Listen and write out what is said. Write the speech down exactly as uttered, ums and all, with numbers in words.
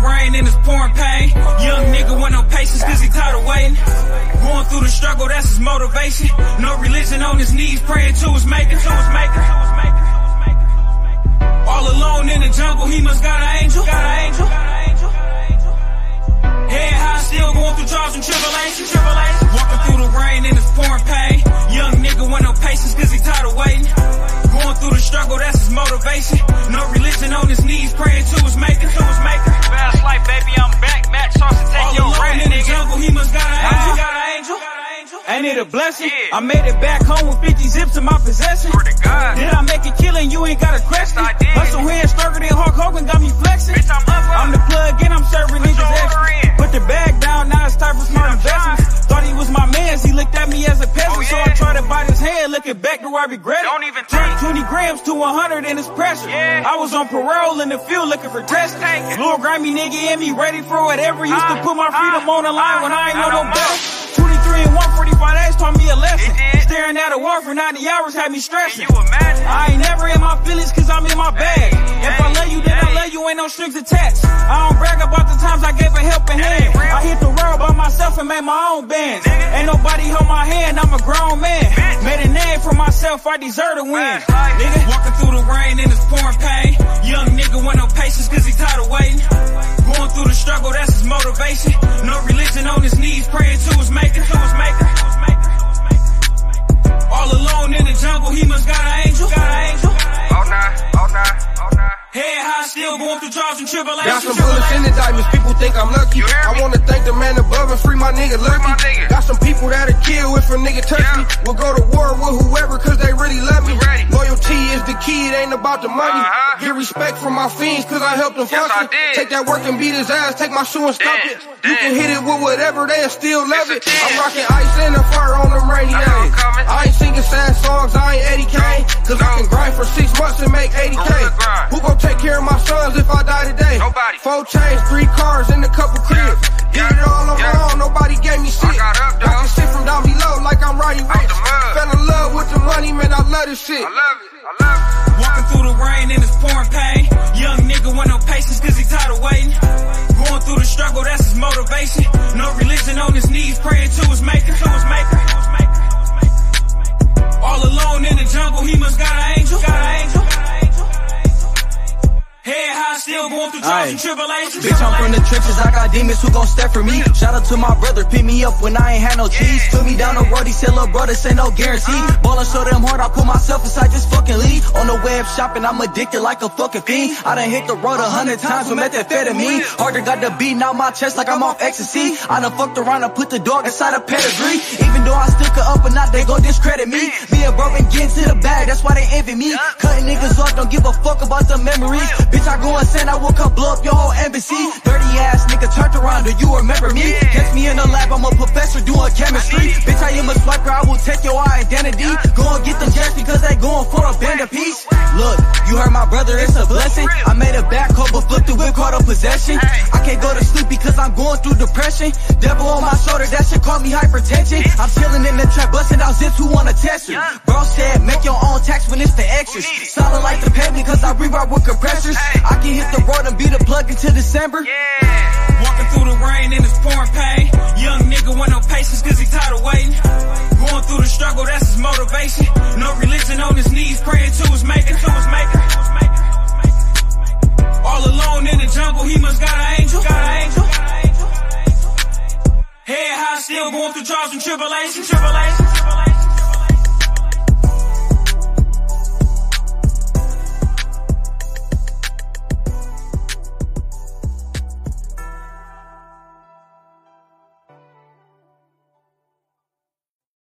rain and it's pouring pain. Young nigga with no patience cause he tired of waiting. Going through the struggle, that's his motivation. No religion, on his knees, praying to his maker, to his maker. All alone in the jungle, he must got an angel. Got an angel. Head high, still going through trials and tribulations. Tribulations. Walking through the rain and it's pouring pain. Young nigga with no patience cause he tired of waiting. Going through the struggle, that's his motivation. No religion, on his knees, praying to his maker, to his maker. Fast life, baby, I'm back. Max Sauce to take All your alone rent, in the nigga. jungle, he must got an angel. Got an angel. Ain't it a blessing? Yeah. I made it back home with fifty zips in my possession. Swear to God. Did I make a killing? You ain't got a question. Yes, I did. Hustle head stronger than Hulk Hogan, got me flexing. Bitch, I'm up, up. I'm the plug and I'm serving Put niggas your order extra. in. Put the bag down, now it's time for smart Yeah, I'm investments. Thought he was my mans, he looked at me as a peasant. Oh, So yeah. I tried to bite his hand, looking back, do I regret it? Don't even Turned think. twenty grams to one hundred and it's pressure. Yeah. I was on parole in the field looking for testing. Take it. Little grimy nigga in me, ready for whatever. Used to Uh, put my freedom uh, on the line uh, when I ain't I know no don't better. know. twenty-three and one forty-five days taught me a lesson. It did. Staring at a wall for ninety hours had me stressing. Can you imagine? I ain't never in my feelings cause I'm in my bag. Hey, If I hey, love you, then I hey. love you, ain't no strings attached. I don't brag about the times I gave a helping That hand. ain't real. I hit the world by myself and made my own bands. Nigga. Ain't nobody hold my hand, I'm a grown man. Bitch. Made a name for myself, I deserve to win. Fast life. Nigga, walking through the rain and it's pouring pain. Young nigga with no patience cause he tired of waiting. Going through the struggle, that's his motivation. No religion, on his knees, praying to his maker, to his maker. All alone in the jungle, he must got an angel. Got an angel. All night, all night, all night. Head high, still going through trials and tribulations. Got some bullets in the diamonds, people think I'm lucky. You hear I me? wanna thank the man above and free my nigga Lucky. my nigga. Got some people that'll kill if a nigga touch Yeah. me. We'll go to war with whoever cause they really love me. We ready. Loyalty is the key, it ain't about the money. Uh-huh. Get respect from my fiends cause I helped them Yes, I function. did. Take that work and beat his ass, take my shoe and stop Damn, it. You damn. can hit it with whatever, they'll still love It's it. a ten. I'm rocking ice and the fire on them rainy I know I'm days. coming. I ain't singing sad songs, I ain't Eddie Kane. Cause I No. can grind for six months and make eighty K. Gorilla grind. Who gon' take care of my sons if I die today? Nobody. Four chains, three cars, and a couple cribs. Yeah, Did it all on yeah. my own, nobody gave me shit. I got up, dog. Got this shit from down below like I'm Roddy Rich. the mud. Fell in love with the money, man, I love this shit. I love it, I love it. Walking through the rain and it's pouring pain. Young nigga with no patience cause he tired of waiting. Going through the struggle, that's his motivation. No religion, on his knees, praying to his maker, to his maker. All alone in the jungle, he must got an angel. Got an angel. Head high, still going through trials and tribulations. Bitch, I'm from the trenches, I got demons who gon' step for me. Shout out to my brother, pick me up when I ain't had no cheese. Took me down the road, he said, little brother, say no guarantee. Ballin' so damn hard, I put myself inside this fucking league. On the web shopping, I'm addicted like a fucking fiend. I done hit the road a hundred times with methamphetamine. Harder got the beating out my chest like I'm off ecstasy. I done fucked around and put the dog inside a pedigree. Even though I stick her up or not, they gon' discredit me. Me and bro been getting to the bag, that's why they envy me. Cutting niggas off, don't give a fuck about the memories. Bitch, I go insane, I will come blow up your whole embassy. Dirty ass nigga turned around, do you remember me? Catch me in the lab, I'm a professor doing chemistry. Bitch, I am a swiper, I will take your identity. Go and get them jets because they going for a band of peace. Look, you heard my brother, it's a blessing. I made a back hole, but flipped the whip, caught a possession. I can't go to sleep because I'm going through depression. Devil on my shoulder, that shit call me hypertension. I'm chilling in the trap, busting out zips, who wanna test you? Bro said, make your own tax when it's the extras. Solid like the pavement cause I reroute with compressors. I can hit the road and be the plug until December. Yeah. Walking through the rain and it's pouring pain. Young nigga with no patience cause he tired of waiting. Going through the struggle, that's his motivation. No religion, on his knees, praying to his maker, to his maker. All alone in the jungle, he must got an angel. Got an angel. Head high, still going through trials and tribulations. Tribulations.